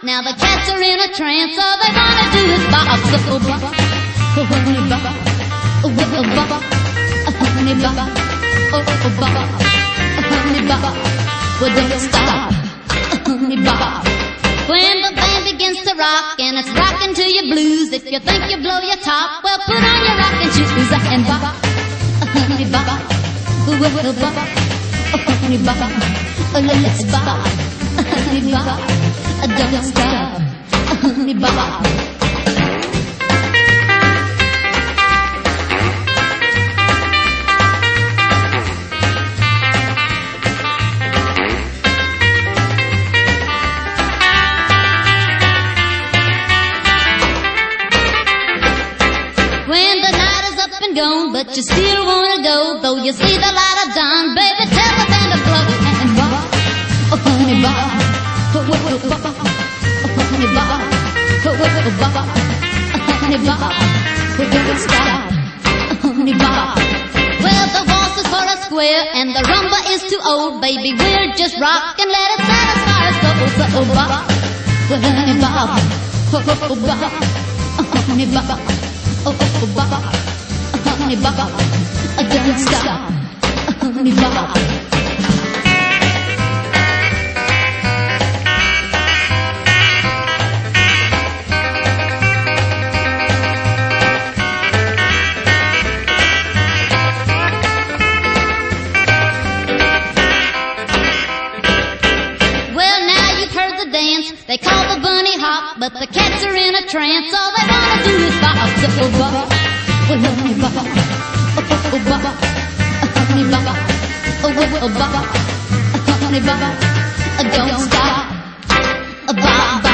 Now the cats are in a trance, all they wanna do is bop. Oh, bop, oh, honey, bop, oh, bop, oh, honey, bop, oh, bop, oh, honey, bop. Well, don't stop, oh, honey, bop. When the band begins to rock and it's rocking to your blues, if you think you blow your top, well, put on your rocking shoes and bop, oh, honey, bop, oh, bop, oh, honey, bop, oh, let's bop, oh, honey, bop. Don't stop, honey, bop. When the night is up and gone, but you still wanna go, though you see the light of dawn, baby, tell the band to blow and bop, oh, honey, bop. Oh, honey, bop, honey, bop, don't stop, honey, bop. Well, the waltz is for a square and the rumba is too old, baby, we'll just rock and let it satisfy us. So, bop, honey, bop, oh, bop, honey, bop, oh, bop, honey, bop, don't stop, honey, bop. They call the bunny hop, but the cats are in a trance. All they wanna do is bop. So bop, oh, honey, bop, oh, bop, honey, bop, oh, bop, honey, bop, don't stop, bop, bop.